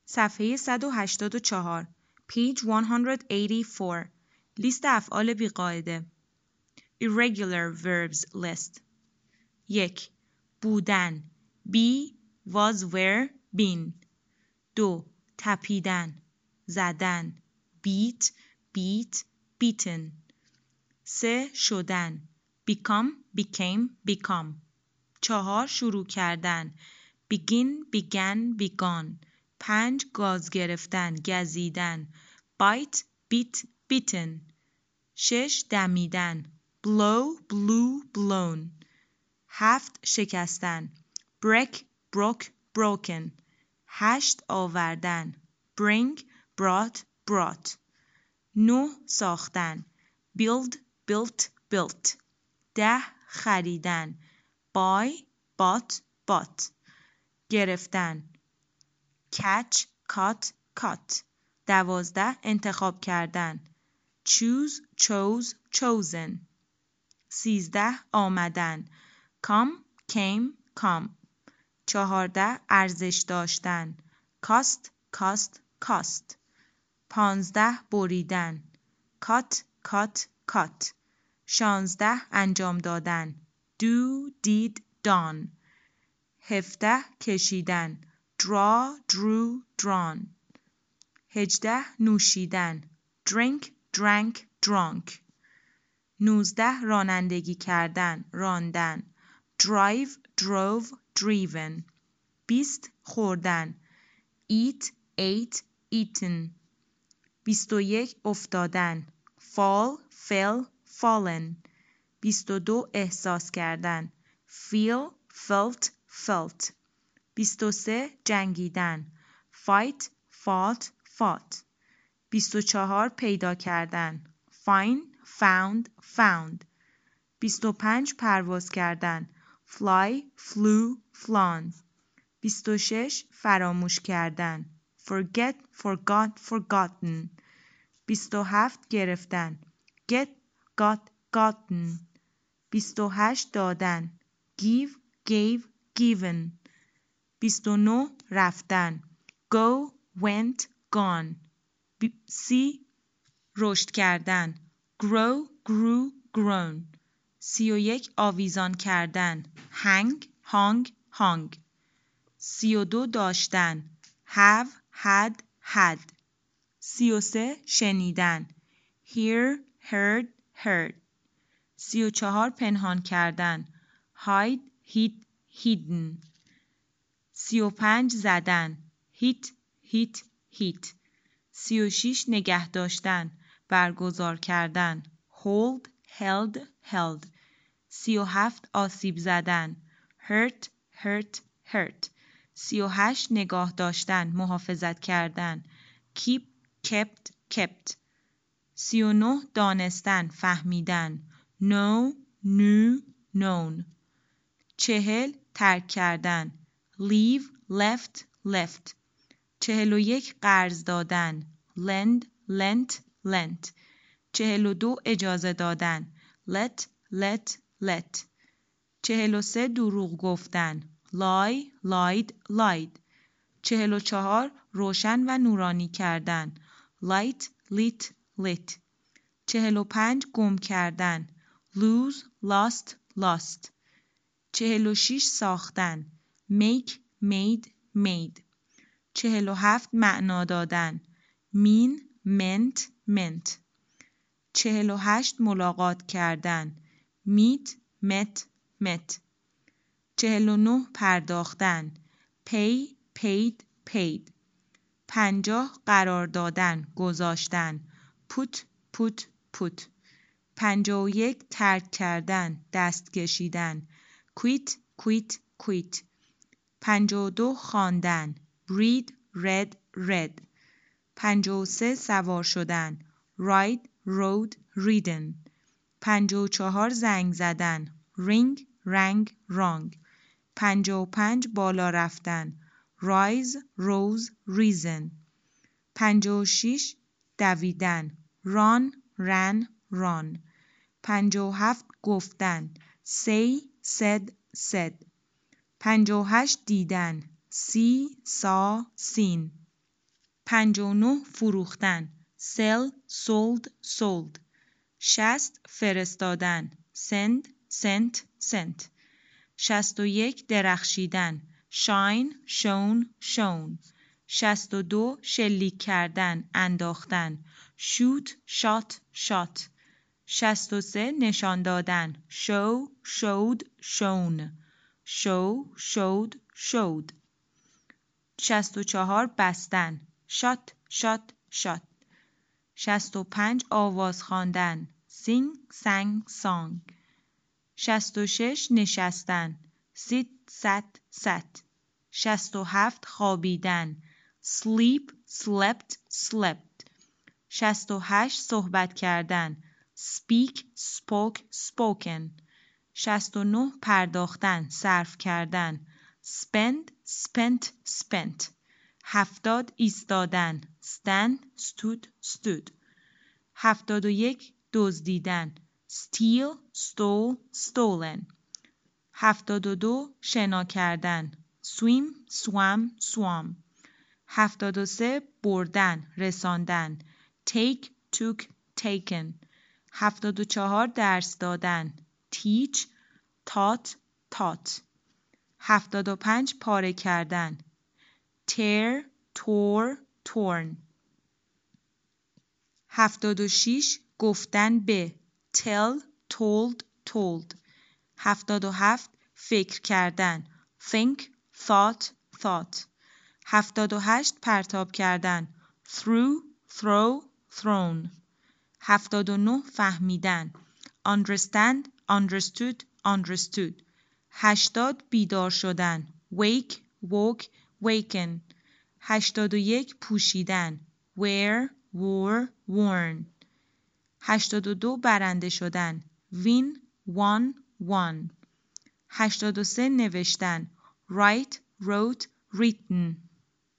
صفحه 184 page 184 لیست افعال بیقاعده irregular verbs list 1. بودن be was were been 2. تپیدن زدن beat beat beaten 3. شدن become became become 4. شروع کردن begin began begun 5. گاز گرفتن گزیدن bite bit bitten 6. دمیدن blow blew blown 7. شکستن break broke broken 8. آوردن bring brought brought 9. ساختن build built built 10. خریدن buy bought bought گرفتن catch caught caught 12. انتخاب کردن choose chose chosen 13. آمدن come came come 14. ارزش داشتن cost cost cost 15. بریدن cut cut cut 16. انجام دادن do did done 17. کشیدن draw drew drawn 18. نوشیدن drink drank drunk 19. رانندگی کردن راندن drive drove driven 20. خوردن eat ate eaten 21. افتادن fall fell fallen 22. احساس کردن feel felt felt 23. جنگیدن fight fought fought 24. پیدا کردن find found found 25. پرواز کردن fly flew flown 26. فراموش کردن forget forgot forgotten 27. گرفتن get got gotten 28. دادن give gave given 29. رفتن go went gone 30. رشد کردن grow grew grown 31. آویزان کردن hang hung hung 32. داشتن have had had 33. شنیدن hear heard heard 34. پنهان کردن hide hid hidden 35. زدن hit hit hit 36. نگه داشتن برگزار کردن hold held held 37. آسیب زدن hurt hurt hurt 38. نگاه داشتن محافظت کردن keep kept kept 39. دانستن فهمیدن know knew known 40. ترک کردن leave left left 41. قرض دادن lend lent lent 42. اجازه دادن let let let 43. دروغ گفتن lie lied lied 44. روشن و نورانی کردن light lit lit 45. گم کردن lose lost lost 46. ساختن make made made 47. معنا دادن mean meant meant 48. ملاقات کردن meet met met 49. پرداختن pay paid paid 50. قرار دادن گذاشتن put put put 51. ترک کردن دست کشیدن quit quit quit 52. خواندن read read read 53. سوار شدن ride rode ridden 54. زنگ زدن ring rang rang 55. بالا رفتن rise rose risen 56. دویدن run ran run 57. گفتن say said said 58. دیدن see saw seen 59 فروختن sell sold sold 60 فرستادن send sent sent 61 درخشیدن shine shone shone 62 شلیک کردن انداختن shoot shot shot 63 نشان دادن show showed shown show showed showed 64 بستن shut shut shut 65 آواز خواندن sing sang song 66 نشستن sit sat sat 67 خوابیدن sleep slept slept 68 صحبت کردن speak spoke spoken 69 پرداختن صرف کردن spend spent spent 70 ایستادن stand stood stood 71 دزدیدن steal stole stolen 72 شنا کردن swim swam swam 73 بردن رساندن take took taken 74 درس دادن teach taught taught 75 پاره کردن tear tore torn 76 گفتن به tell told told 77 فکر کردن think thought thought 78 پرتاب کردن threw throw thrown 79 فهمیدن understand understood understood 80 بیدار شدن wake woke waken 81 پوشیدن wear wore worn 82 برنده شدن win won won 83 نوشتن write wrote written